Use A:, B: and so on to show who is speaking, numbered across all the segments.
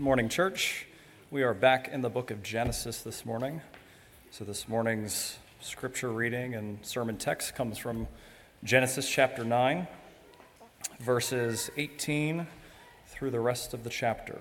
A: Good morning, church. We are back in the book of Genesis this morning. So this morning's scripture reading and sermon text comes from Genesis chapter 9, verses 18 through the rest of the chapter.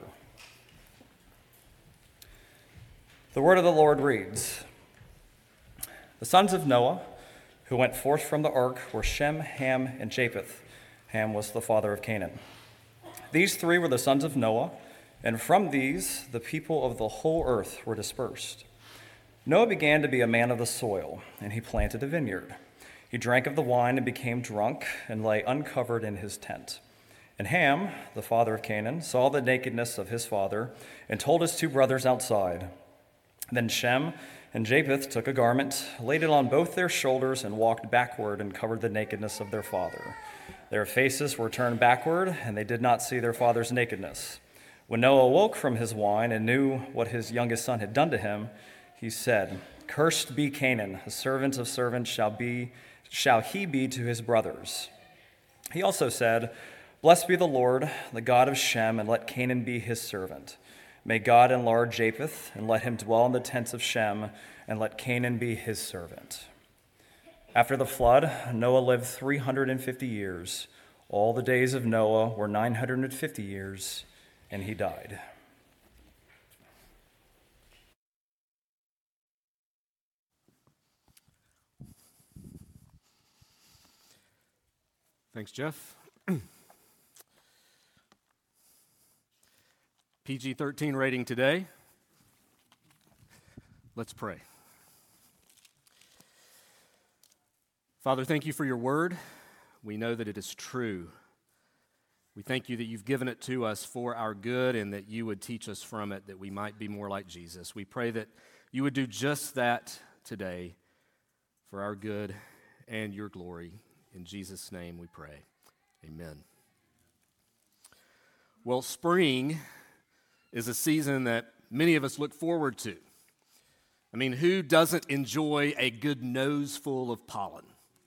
A: The word of the Lord reads, "The sons of Noah who went forth from the ark were Shem, Ham, and Japheth. Ham was the father of Canaan. These three were the sons of Noah, and from these the people of the whole earth were dispersed. Noah began to be a man of the soil, and he planted a vineyard. He drank of the wine and became drunk, and lay uncovered in his tent. And Ham, the father of Canaan, saw the nakedness of his father, and told his two brothers outside. Then Shem and Japheth took a garment, laid it on both their shoulders, and walked backward and covered the nakedness of their father. Their faces were turned backward, and they did not see their father's nakedness. When Noah awoke from his wine and knew what his youngest son had done to him, he said, 'Cursed be Canaan, a servant of servants shall he be to his brothers.' He also said, 'Blessed be the Lord, the God of Shem, and let Canaan be his servant. May God enlarge Japheth, and let him dwell in the tents of Shem, and let Canaan be his servant.' After the flood, Noah lived 350 years. All the days of Noah were 950 years, and he died."
B: Thanks, Jeff. PG-13 rating today. Let's pray. Father, thank you for your word. We know that it is true. We thank you that you've given it to us for our good and that you would teach us from it that we might be more like Jesus. We pray that you would do just that today for our good and your glory. In Jesus' name we pray. Amen. Well, spring is a season that many of us look forward to. I mean, who doesn't enjoy a good noseful of pollen?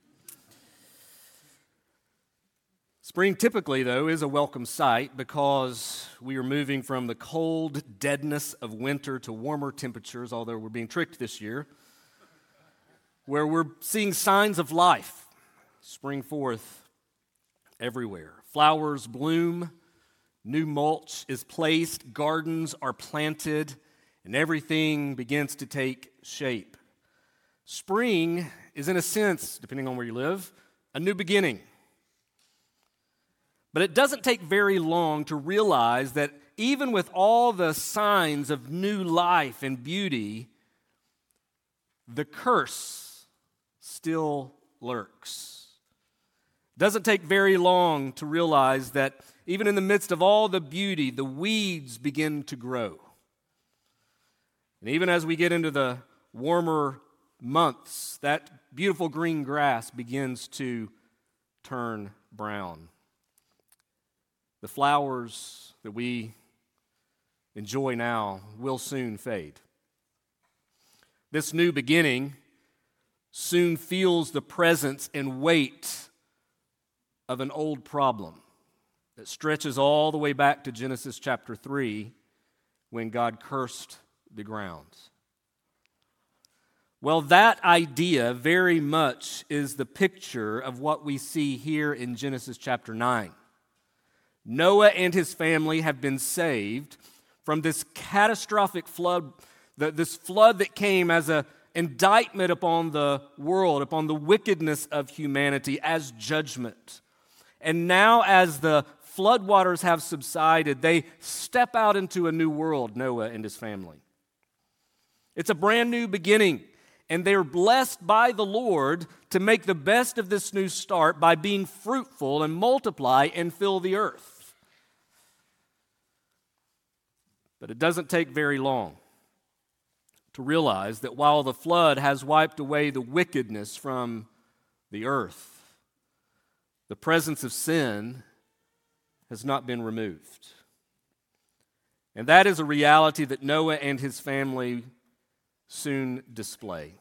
B: Spring typically, though, is a welcome sight because we are moving from the cold deadness of winter to warmer temperatures, although we're being tricked this year, where we're seeing signs of life spring forth everywhere. Flowers bloom, new mulch is placed, gardens are planted, and everything begins to take shape. Spring is, in a sense, depending on where you live, a new beginning. But it doesn't take very long to realize that even with all the signs of new life and beauty, the curse still lurks. It doesn't take very long to realize that even in the midst of all the beauty, the weeds begin to grow. And even as we get into the warmer months, that beautiful green grass begins to turn brown. The flowers that we enjoy now will soon fade. This new beginning soon feels the presence and weight of an old problem that stretches all the way back to Genesis chapter 3 when God cursed the ground. Well, that idea very much is the picture of what we see here in Genesis chapter 9. Noah and his family have been saved from this catastrophic flood, this flood that came as an indictment upon the world, upon the wickedness of humanity as judgment. And now as the floodwaters have subsided, they step out into a new world, Noah and his family. It's a brand new beginning, and they're blessed by the Lord to make the best of this new start by being fruitful and multiply and fill the earth. But it doesn't take very long to realize that while the flood has wiped away the wickedness from the earth, the presence of sin has not been removed. And that is a reality that Noah and his family soon display.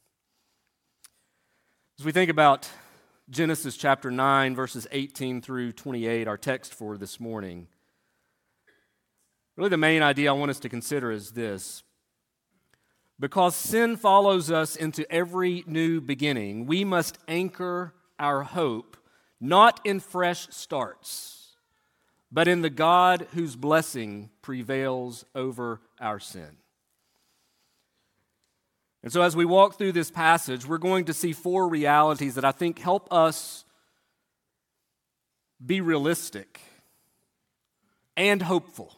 B: As we think about Genesis chapter 9, verses 18 through 28, our text for this morning, Really, the main idea I want us to consider is this. Because sin follows us into every new beginning, we must anchor our hope not in fresh starts, but in the God whose blessing prevails over our sin. And so as we walk through this passage, we're going to see four realities that I think help us be realistic and hopeful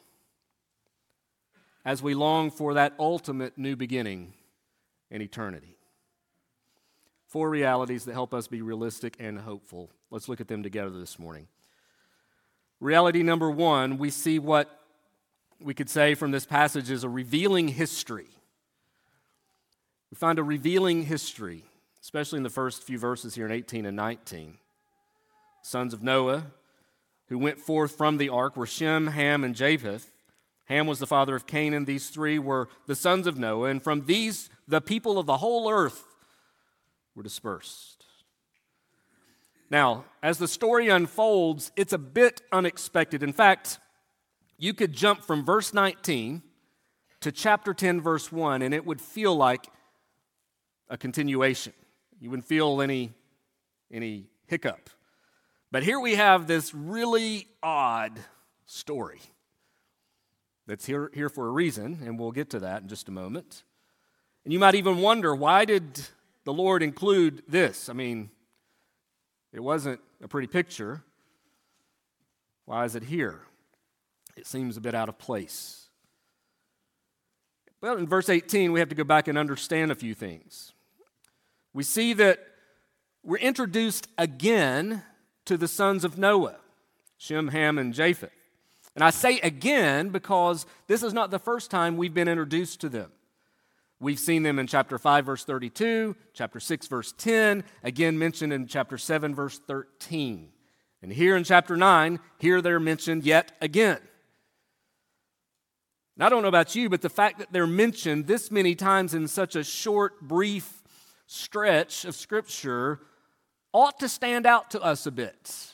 B: as we long for that ultimate new beginning in eternity. Four realities that help us be realistic and hopeful. Let's look at them together this morning. Reality number one, we see what we could say from this passage is a revealing history. We find a revealing history, especially in the first few verses here in 18 and 19. Sons of Noah who went forth from the ark were Shem, Ham, and Japheth. Ham was the father of Canaan. These three were the sons of Noah, and from these the people of the whole earth were dispersed. Now, as the story unfolds, it's a bit unexpected. In fact, you could jump from verse 19 to chapter 10, verse 1, and it would feel like a continuation. You wouldn't feel any hiccup. But here we have this really odd story that's here for a reason, and we'll get to that in just a moment. And you might even wonder, why did the Lord include this? I mean, it wasn't a pretty picture. Why is it here? It seems a bit out of place. Well, in verse 18, we have to go back and understand a few things. We see that we're introduced again to the sons of Noah, Shem, Ham, and Japheth. And I say again because this is not the first time we've been introduced to them. We've seen them in chapter 5, verse 32, chapter 6, verse 10, again mentioned in chapter 7, verse 13. And here in chapter 9, here they're mentioned yet again. Now, I don't know about you, but the fact that they're mentioned this many times in such a short, brief stretch of Scripture ought to stand out to us a bit.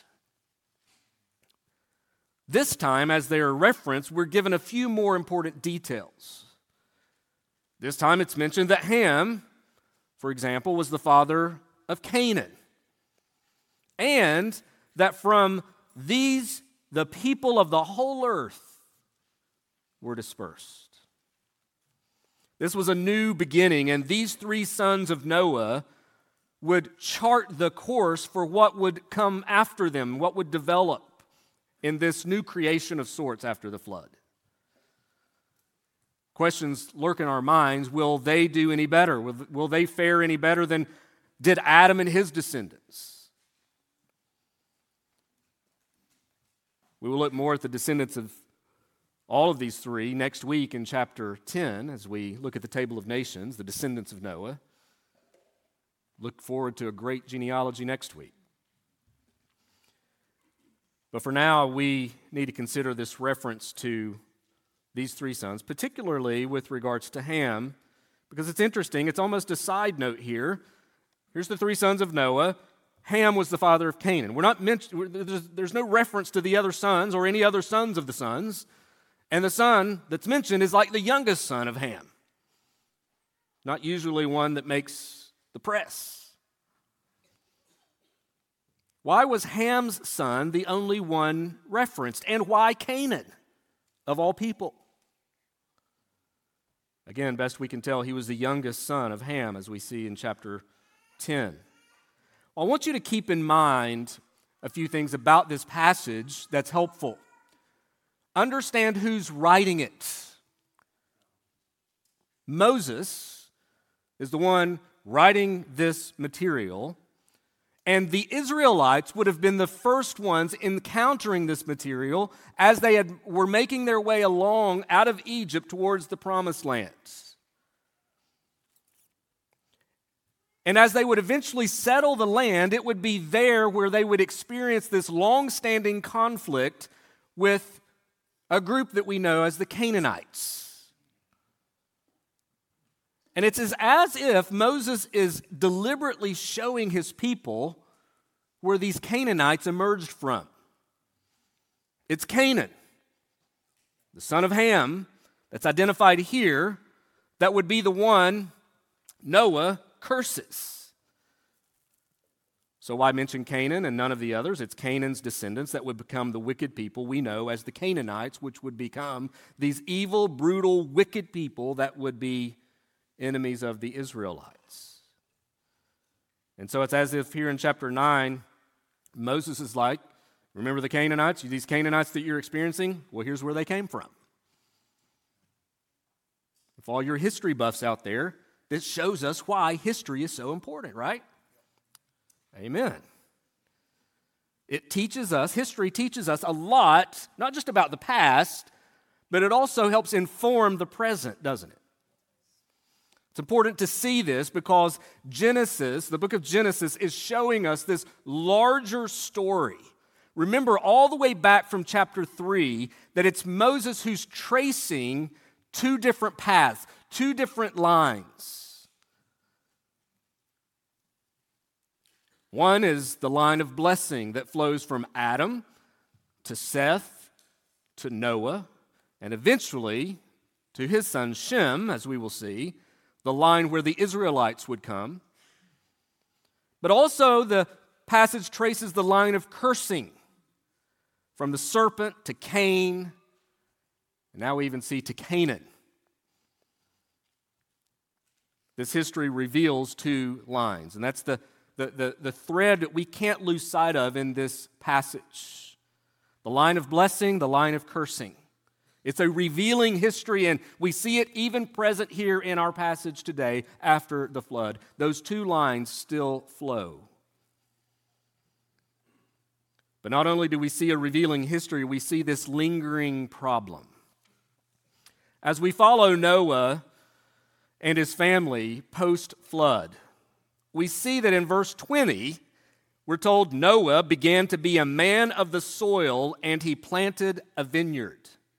B: This time, as they are referenced, we're given a few more important details. This time it's mentioned that Ham, for example, was the father of Canaan. And that from these, the people of the whole earth were dispersed. This was a new beginning, and these three sons of Noah would chart the course for what would come after them, what would develop in this new creation of sorts after the flood. Questions lurk in our minds. Will they do any better? Will they fare any better than did Adam and his descendants? We will look more at the descendants of all of these three next week in chapter 10 as we look at the table of nations, the descendants of Noah. Look forward to a great genealogy next week. But for now, we need to consider this reference to these three sons, particularly with regards to Ham, because it's interesting. It's almost a side note here. Here's the three sons of Noah. Ham was the father of Canaan. There's no reference to the other sons or any other sons of the sons. And the son that's mentioned is like the youngest son of Ham. Not usually one that makes the press. Why was Ham's son the only one referenced? And why Canaan, of all people? Again, best we can tell, he was the youngest son of Ham, as we see in chapter 10. I want you to keep in mind a few things about this passage that's helpful. Understand who's writing it. Moses is the one writing this material, and the Israelites would have been the first ones encountering this material as they were making their way along out of Egypt towards the Promised Land. And as they would eventually settle the land, it would be there where they would experience this long-standing conflict with a group that we know as the Canaanites. And it's as if Moses is deliberately showing his people where these Canaanites emerged from. It's Canaan. the son of Ham, that's identified here, that would be the one Noah curses. So why mention Canaan and none of the others? It's Canaan's descendants that would become the wicked people we know as the Canaanites, which would become these evil, brutal, wicked people that would be enemies of the Israelites. And so it's as if here in chapter 9, Moses is like, remember the Canaanites? These Canaanites that you're experiencing? Well, here's where they came from. If all your history buffs out there, this shows us why history is so important, right? Amen. It teaches us, history teaches us a lot, not just about the past, but it also helps inform the present, doesn't it? It's important to see this because Genesis, the book of Genesis, is showing us this larger story. Remember all the way back from chapter 3 that it's Moses who's tracing two different paths, two different lines. One is the line of blessing that flows from Adam to Seth to Noah, and eventually to his son Shem, as we will see, the line where the Israelites would come. But also the passage traces the line of cursing from the serpent to Cain, and now we even see to Canaan. This history reveals two lines, and that's the thread that we can't lose sight of in this passage. The line of blessing, the line of cursing. It's a revealing history, and we see it even present here in our passage today after the flood. Those two lines still flow. But not only do we see a revealing history, we see this lingering problem. As we follow Noah and his family post-flood, we see that in verse 20, we're told Noah began to be a man of the soil and he planted a vineyard.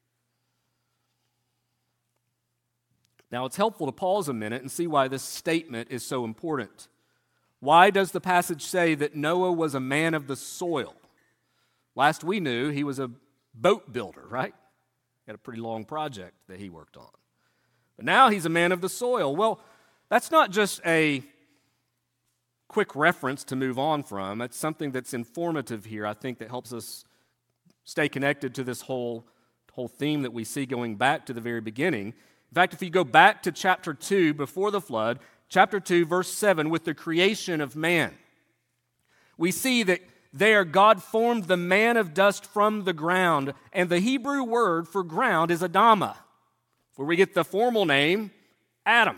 B: Now, it's helpful to pause a minute and see why this statement is so important. Why does the passage say that Noah was a man of the soil? Last we knew, he was a boat builder, right? He had a pretty long project that he worked on. But now he's a man of the soil. Well, that's not just a quick reference to move on from. It's something that's informative here, I think, that helps us stay connected to this whole theme that we see going back to the very beginning. In fact, if you go back to chapter 2 before the flood, chapter 2, verse 7, with the creation of man, we see that there God formed the man of dust from the ground, and the Hebrew word for ground is Adamah, where we get the formal name Adam.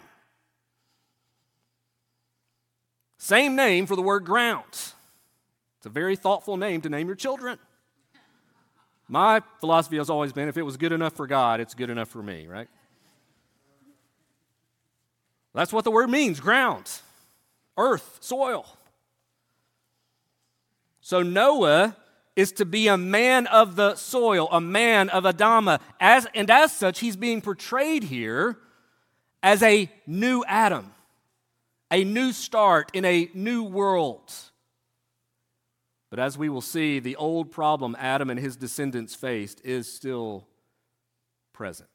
B: Same name for the word ground. It's a very thoughtful name to name your children. My philosophy has always been, if it was good enough for God, it's good enough for me, right? That's what the word means, ground, earth, soil. So Noah is to be a man of the soil, a man of Adamah. And as such, he's being portrayed here as a new Adam, a new start in a new world. But as we will see, the old problem Adam and his descendants faced is still present.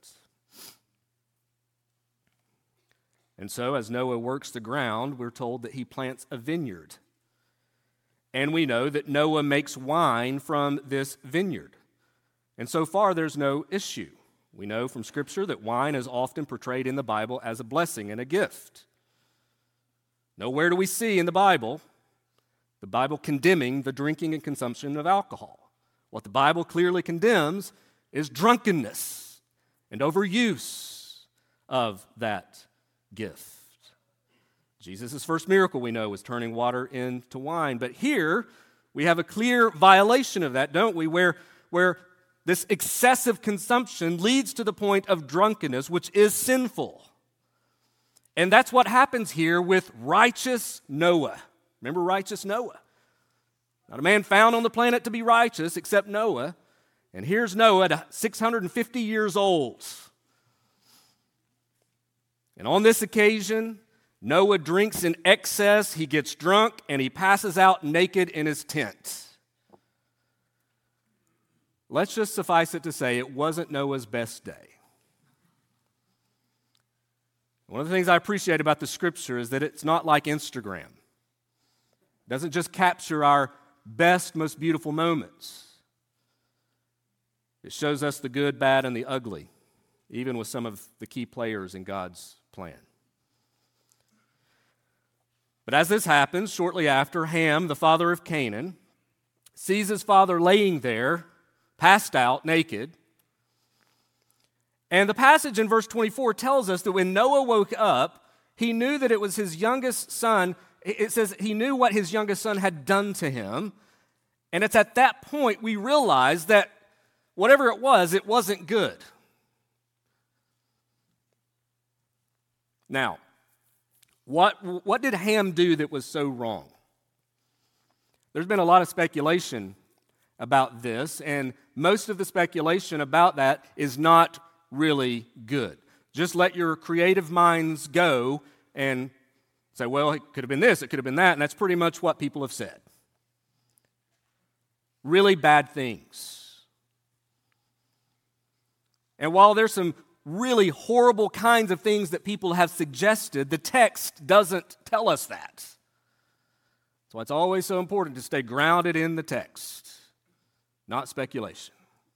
B: And so, as Noah works the ground, we're told that he plants a vineyard. And we know that Noah makes wine from this vineyard. And so far, there's no issue. We know from Scripture that wine is often portrayed in the Bible as a blessing and a gift. Nowhere do we see in the Bible condemning the drinking and consumption of alcohol. What the Bible clearly condemns is drunkenness and overuse of that gift. Jesus' first miracle, we know, was turning water into wine. But here, we have a clear violation of that, don't we? Where this excessive consumption leads to the point of drunkenness, which is sinful. And that's what happens here with righteous Noah. Remember righteous Noah? Not a man found on the planet to be righteous except Noah. And here's Noah at 650 years old. And on this occasion, Noah drinks in excess, he gets drunk, and he passes out naked in his tent. let's just suffice it to say it wasn't Noah's best day. One of the things I appreciate about the Scripture is that it's not like Instagram. It doesn't just capture our best, most beautiful moments. It shows us the good, bad, and the ugly, even with some of the key players in God's plan. But as this happens, shortly after, Ham, the father of Canaan, sees his father laying there, passed out, naked. And the passage in verse 24 tells us that when Noah woke up, he knew that it was his youngest son. It says he knew what his youngest son had done to him. And it's at that point we realize that whatever it wasn't good. Now, what did Ham do that was so wrong? There's been a lot of speculation about this, and most of the speculation about that is not really good. Just let your creative minds go and say, well, it could have been this, it could have been that, and that's pretty much what people have said. Really bad things. And while there's some really horrible kinds of things that people have suggested, the text doesn't tell us that. That's why it's always so important to stay grounded in the text, not speculation.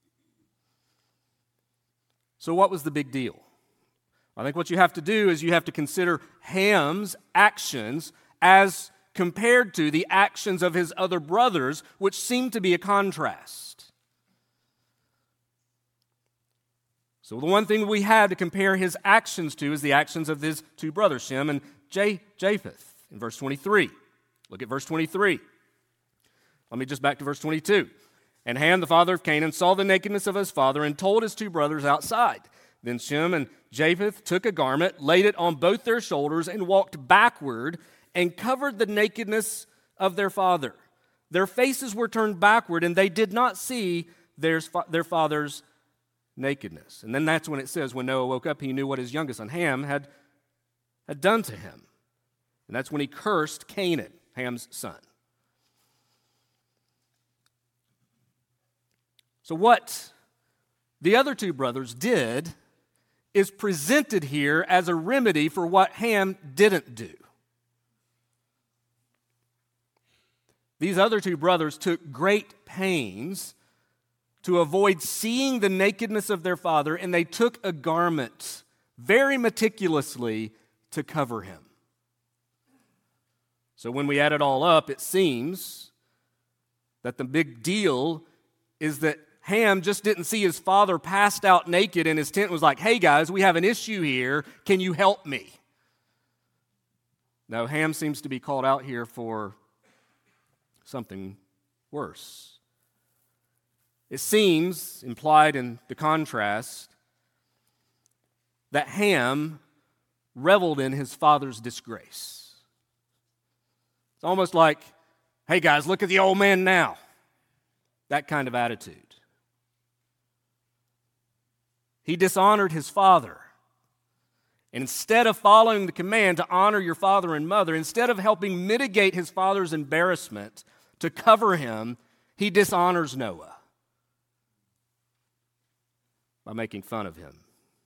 B: So what was the big deal? I think what you have to do is you have to consider Ham's actions as compared to the actions of his other brothers, which seem to be a contrast. So the one thing we have to compare his actions to is the actions of his two brothers, Shem and Japheth, in verse 23. Look at verse 23. Let me just back to verse 22. And Ham, the father of Canaan, saw the nakedness of his father and told his two brothers outside. Then Shem and Japheth took a garment, laid it on both their shoulders, and walked backward and covered the nakedness of their father. Their faces were turned backward, and they did not see their father's nakedness. And then that's when it says, when Noah woke up, he knew what his youngest son, Ham, had done to him. And that's when he cursed Canaan, Ham's son. So what the other two brothers did is presented here as a remedy for what Ham didn't do. These other two brothers took great pains to avoid seeing the nakedness of their father, and they took a garment very meticulously to cover him. So when we add it all up, it seems that the big deal is that Ham just didn't see his father passed out naked in his tent and was like, hey guys, we have an issue here. Can you help me? No, Ham seems to be called out here for something worse. It seems, implied in the contrast, that Ham reveled in his father's disgrace. It's almost like, hey guys, look at the old man now. That kind of attitude. He dishonored his father. And instead of following the command to honor your father and mother, instead of helping mitigate his father's embarrassment to cover him, he dishonors Noah by making fun of him.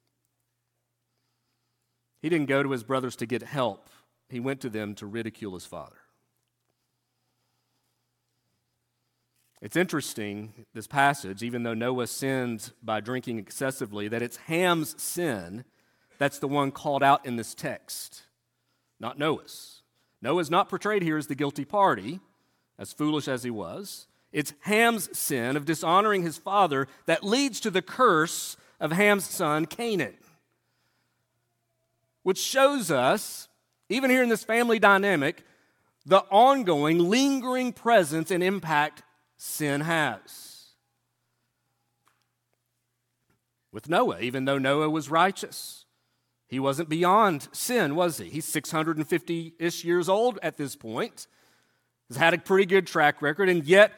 B: He didn't go to his brothers to get help. He went to them to ridicule his father. It's interesting, this passage, even though Noah sinned by drinking excessively, that it's Ham's sin that's the one called out in this text, not Noah's. Noah's not portrayed here as the guilty party, as foolish as he was. It's Ham's sin of dishonoring his father that leads to the curse of Ham's son, Canaan, which shows us, even here in this family dynamic, the ongoing, lingering presence and impact sin has. With Noah, even though Noah was righteous, he wasn't beyond sin, was he? He's 650-ish years old at this point. He's had a pretty good track record, and yet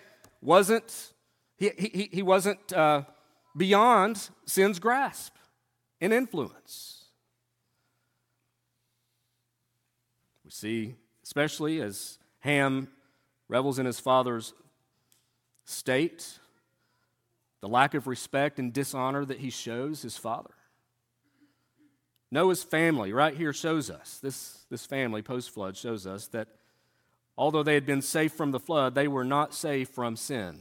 B: he wasn't beyond sin's grasp and influence. We see, especially as Ham revels in his father's state, the lack of respect and dishonor that he shows his father. Noah's family right here shows us, this family post-flood shows us that although they had been safe from the flood, they were not safe from sin.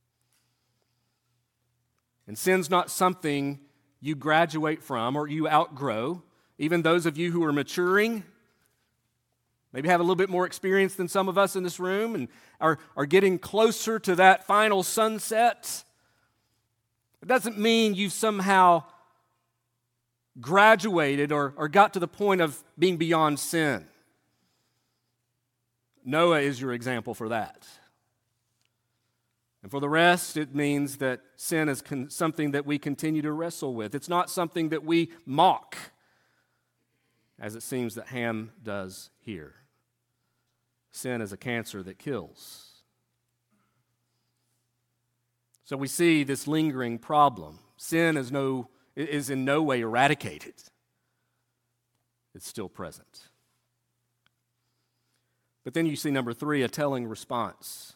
B: And sin's not something you graduate from or you outgrow. Even those of you who are maturing, maybe have a little bit more experience than some of us in this room and are getting closer to that final sunset, it doesn't mean you've somehow graduated or got to the point of being beyond sin. Noah is your example for that. And for the rest, it means that sin is something that we continue to wrestle with. It's not something that we mock, as it seems that Ham does here. Sin is a cancer that kills. So we see this lingering problem. Sin is in no way eradicated. It's still present. But then you see number 3, a telling response.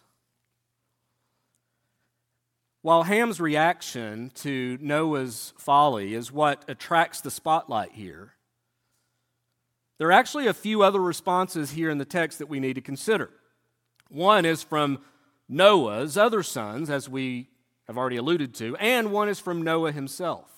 B: While Ham's reaction to Noah's folly is what attracts the spotlight here, there are actually a few other responses here in the text that we need to consider. One is from Noah's other sons, as we have already alluded to, and one is from Noah himself.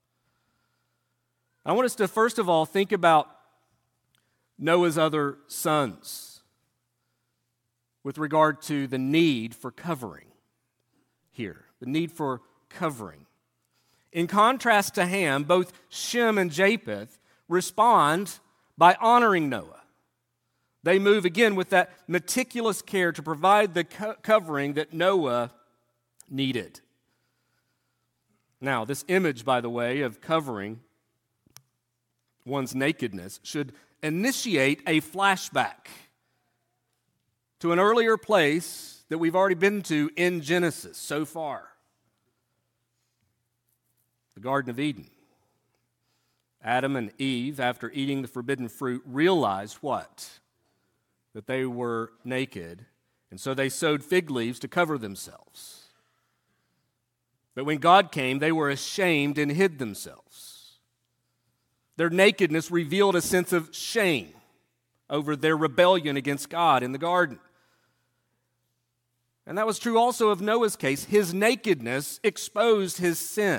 B: I want us to first of all think about Noah's other sons with regard to the need for covering here, the need for covering. In contrast to Ham, both Shem and Japheth respond by honoring Noah. They move again with that meticulous care to provide the covering that Noah needed. Now, this image, by the way, of covering one's nakedness should initiate a flashback to an earlier place that we've already been to in Genesis so far. The Garden of Eden. Adam and Eve, after eating the forbidden fruit, realized what? That they were naked, and so they sewed fig leaves to cover themselves. But when God came, they were ashamed and hid themselves. Their nakedness revealed a sense of shame over their rebellion against God in the garden. And that was true also of Noah's case. His nakedness exposed his sin.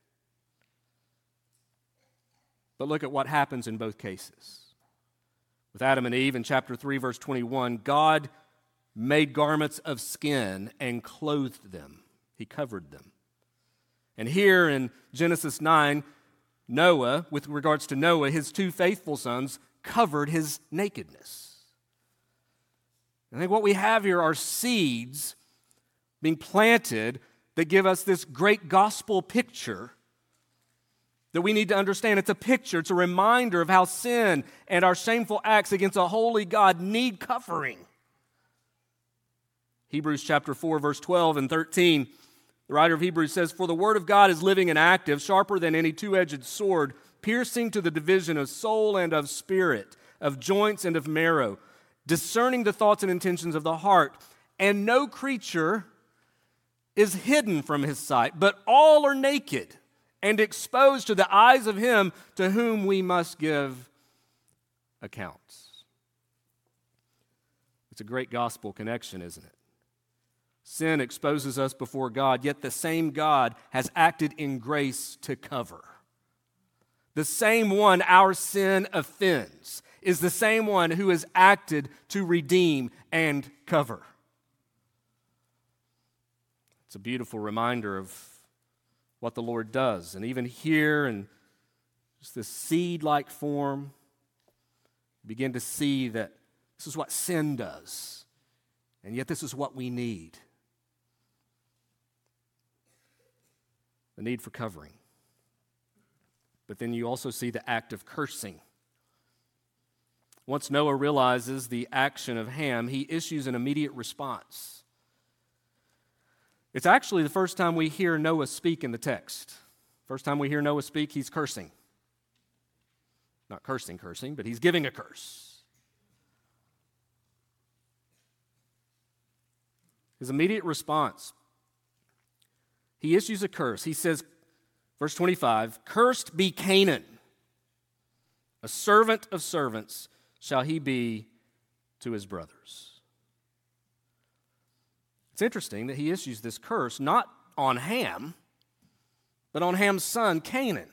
B: But look at what happens in both cases. With Adam and Eve in chapter 3, verse 21, God made garments of skin and clothed them. He covered them. And here in Genesis 9, Noah, with regards to Noah, his 2 faithful sons covered his nakedness. I think what we have here are seeds being planted that give us this great gospel picture that we need to understand. It's a picture, it's a reminder of how sin and our shameful acts against a holy God need covering. Hebrews chapter 4, verse 12 and 13, the writer of Hebrews says, "For the word of God is living and active, sharper than any two-edged sword, piercing to the division of soul and of spirit, of joints and of marrow, discerning the thoughts and intentions of the heart. And no creature is hidden from his sight, but all are naked and exposed to the eyes of him to whom we must give accounts." It's a great gospel connection, isn't it? Sin exposes us before God, yet the same God has acted in grace to cover. The same one our sin offends is the same one who has acted to redeem and cover. It's a beautiful reminder of what the Lord does. And even here in just this seed-like form, you begin to see that this is what sin does, and yet this is what we need. The need for covering. But then you also see the act of cursing. Once Noah realizes the action of Ham, he issues an immediate response. It's actually the first time we hear Noah speak in the text. First time we hear Noah speak, he's cursing. Not cursing, but he's giving a curse. His immediate response he issues a curse. He says, verse 25, "Cursed be Canaan, a servant of servants shall he be to his brothers." It's interesting that he issues this curse not on Ham, but on Ham's son, Canaan.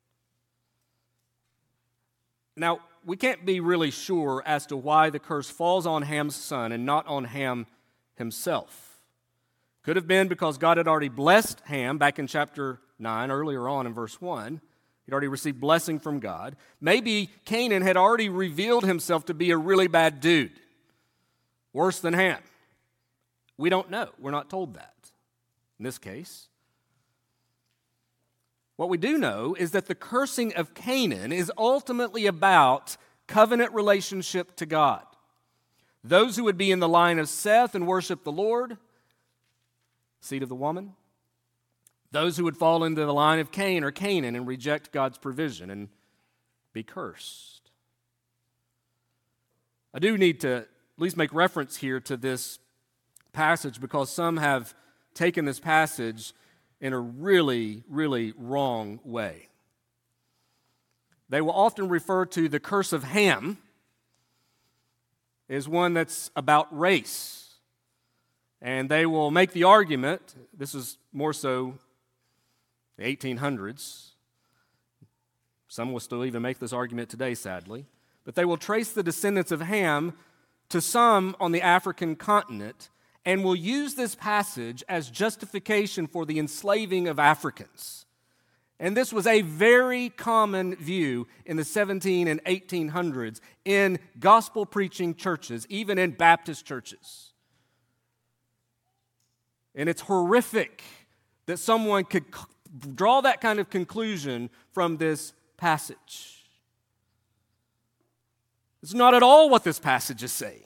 B: Now, we can't be really sure as to why the curse falls on Ham's son and not on Ham himself. Could have been because God had already blessed Ham back in chapter 9, earlier on in verse 1. He'd already received blessing from God. Maybe Canaan had already revealed himself to be a really bad dude, worse than Ham. We don't know. We're not told that in this case. What we do know is that the cursing of Canaan is ultimately about covenant relationship to God. Those who would be in the line of Seth and worship the Lord, seed of the woman. Those who would fall into the line of Cain or Canaan and reject God's provision and be cursed. I do need to at least make reference here to this passage because some have taken this passage in a really, really wrong way. They will often refer to the curse of Ham as one that's about race. And they will make the argument, this is more so the 1800s, some will still even make this argument today, sadly, but they will trace the descendants of Ham to some on the African continent and will use this passage as justification for the enslaving of Africans. And this was a very common view in the 17 and 1800s in gospel-preaching churches, even in Baptist churches. And it's horrific that someone could draw that kind of conclusion from this passage. It's not at all what this passage is saying.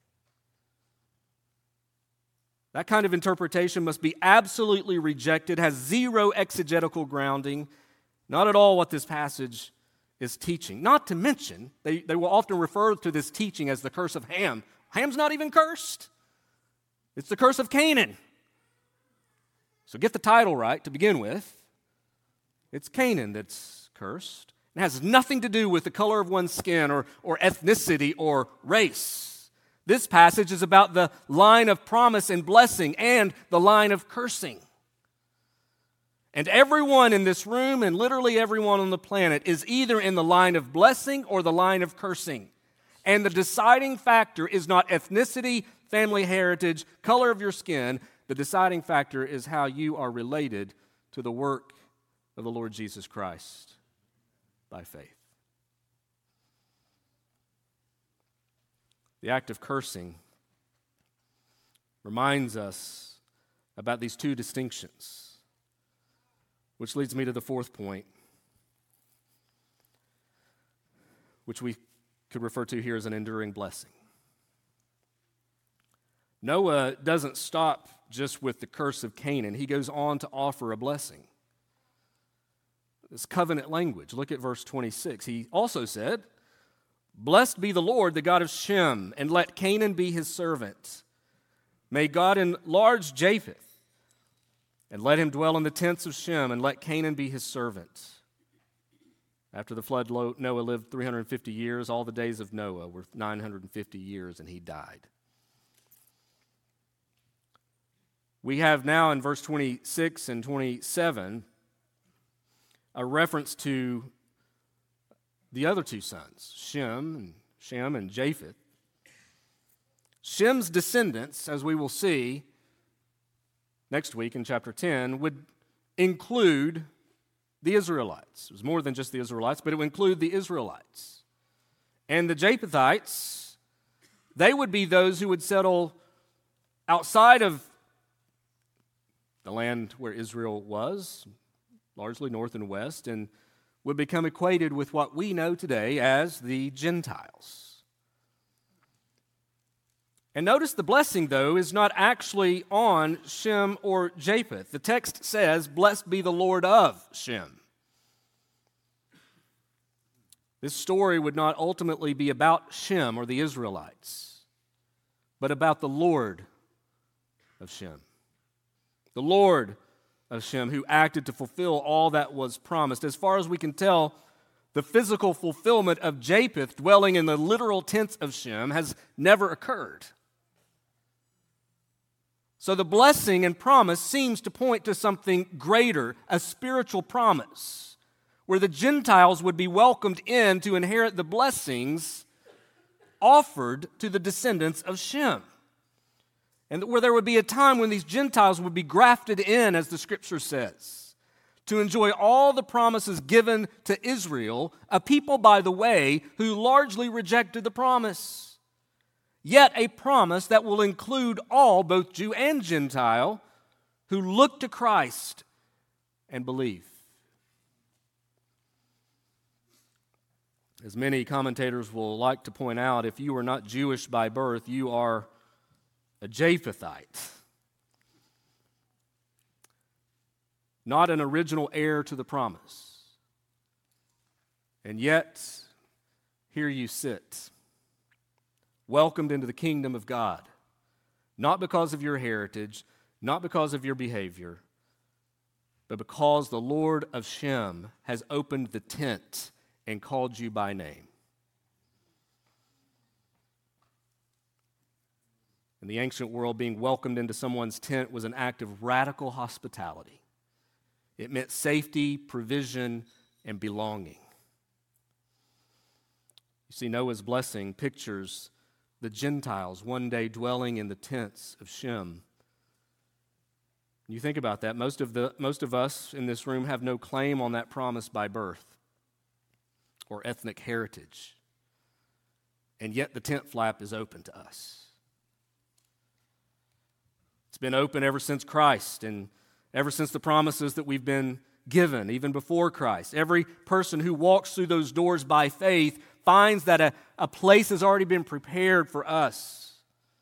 B: That kind of interpretation must be absolutely rejected, has zero exegetical grounding, not at all what this passage is teaching. Not to mention, they will often refer to this teaching as the curse of Ham. Ham's not even cursed. It's the curse of Canaan. So get the title right to begin with. It's Canaan that's cursed. It has nothing to do with the color of one's skin or ethnicity or race. This passage is about the line of promise and blessing and the line of cursing. And everyone in this room and literally everyone on the planet is either in the line of blessing or the line of cursing. And the deciding factor is not ethnicity, family heritage, color of your skin. The deciding factor is how you are related to the work of the Lord Jesus Christ by faith. The act of cursing reminds us about these two distinctions, which leads me to the fourth point, which we could refer to here as an enduring blessing. Noah doesn't stop just with the curse of Canaan. He goes on to offer a blessing. This covenant language. Look at verse 26. He also said, "Blessed be the Lord, the God of Shem, and let Canaan be his servant. May God enlarge Japheth, and let him dwell in the tents of Shem, and let Canaan be his servant." After the flood, Noah lived 350 years. All the days of Noah were 950 years, and he died. We have now in verse 26 and 27 a reference to the other two sons, Shem and Japheth. Shem's descendants, as we will see next week in chapter 10, would include the Israelites. It was more than just the Israelites, but it would include the Israelites. And the Japhethites, they would be those who would settle outside of the land where Israel was, largely north and west, and would become equated with what we know today as the Gentiles. And notice the blessing, though, is not actually on Shem or Japheth. The text says, "Blessed be the Lord of Shem." This story would not ultimately be about Shem or the Israelites, but about the Lord of Shem, the Lord of Shem who acted to fulfill all that was promised. As far as we can tell, the physical fulfillment of Japheth dwelling in the literal tents of Shem has never occurred. So the blessing and promise seems to point to something greater, a spiritual promise, where the Gentiles would be welcomed in to inherit the blessings offered to the descendants of Shem. And where there would be a time when these Gentiles would be grafted in, as the Scripture says, to enjoy all the promises given to Israel, a people, by the way, who largely rejected the promise. Yet a promise that will include all, both Jew and Gentile, who look to Christ and believe. As many commentators will like to point out, if you are not Jewish by birth, you are a Japhethite, not an original heir to the promise. And yet, here you sit, welcomed into the kingdom of God, not because of your heritage, not because of your behavior, but because the Lord of Shem has opened the tent and called you by name. In the ancient world, being welcomed into someone's tent was an act of radical hospitality. It meant safety, provision, and belonging. You see, Noah's blessing pictures the Gentiles one day dwelling in the tents of Shem. You think about that. Most of us in this room have no claim on that promise by birth or ethnic heritage. And yet the tent flap is open to us. It's been open ever since Christ and ever since the promises that we've been given, even before Christ. Every person who walks through those doors by faith finds that a place has already been prepared for us.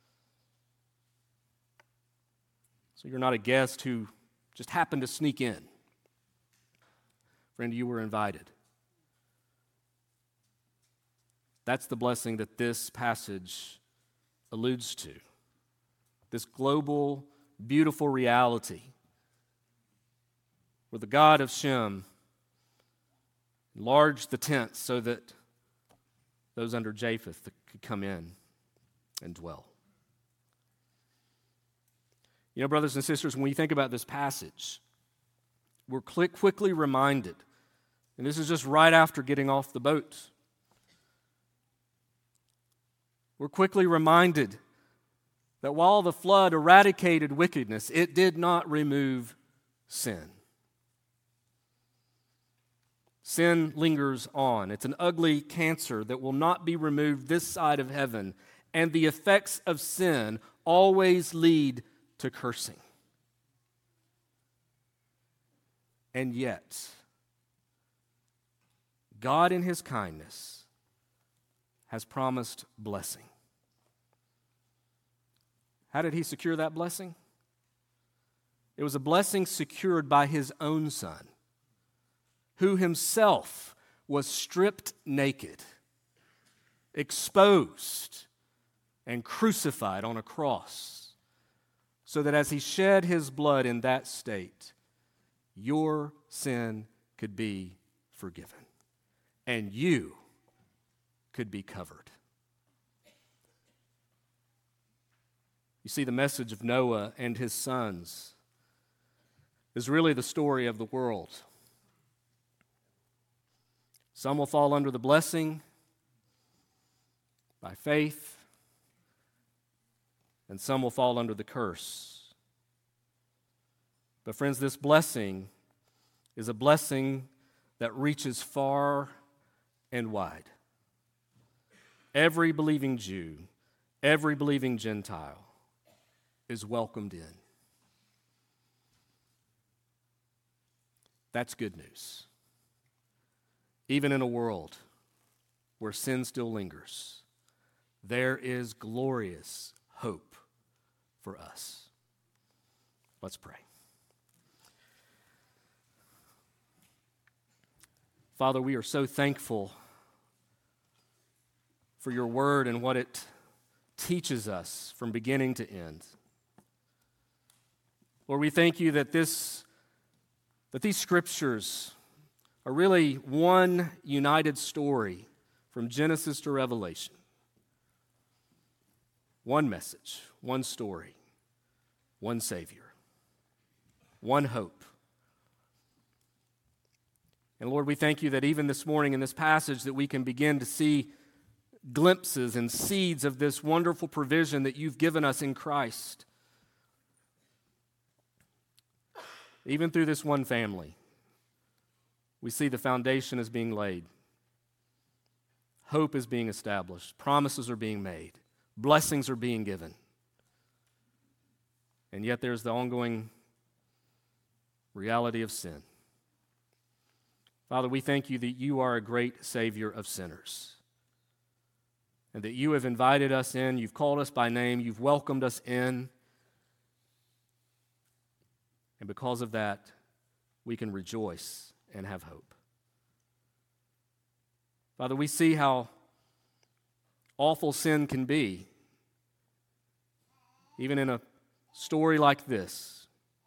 B: So you're not a guest who just happened to sneak in. Friend, you were invited. That's the blessing that this passage alludes to. This global, beautiful reality where the God of Shem enlarged the tents so that those under Japheth could come in and dwell. You know, brothers and sisters, when we think about this passage, we're quickly reminded, and this is just right after getting off the boat, we're quickly reminded that while the flood eradicated wickedness, it did not remove sin. Sin lingers on. It's an ugly cancer that will not be removed this side of heaven, and the effects of sin always lead to cursing. And yet, God in His kindness has promised blessing. How did He secure that blessing? It was a blessing secured by His own Son, who Himself was stripped naked, exposed, and crucified on a cross, so that as He shed His blood in that state, your sin could be forgiven, and you could be covered. You see, the message of Noah and his sons is really the story of the world. Some will fall under the blessing by faith, and some will fall under the curse. But friends, this blessing is a blessing that reaches far and wide. Every believing Jew, every believing Gentile is welcomed in. That's good news. Even in a world where sin still lingers, there is glorious hope for us. Let's pray. Father, we are so thankful for your word and what it teaches us from beginning to end. Lord, we thank you that this that these scriptures are really one united story from Genesis to Revelation. One message, one story, one Savior, one hope. And Lord, we thank you that even this morning in this passage that we can begin to see glimpses and seeds of this wonderful provision that you've given us in Christ. Even through this one family, we see the foundation is being laid. Hope is being established. Promises are being made. Blessings are being given. And yet there's the ongoing reality of sin. Father, we thank you that you are a great Savior of sinners, and that you have invited us in, you've called us by name, you've welcomed us in, and because of that, we can rejoice and have hope. Father, we see how awful sin can be, even in a story like this,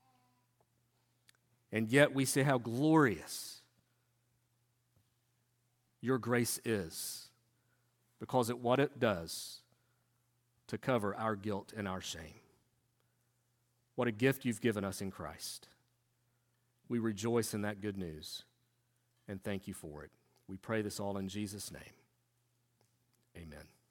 B: and yet we see how glorious your grace is, because of what it does to cover our guilt and our shame. What a gift you've given us in Christ. We rejoice in that good news and thank you for it. We pray this all in Jesus' name. Amen.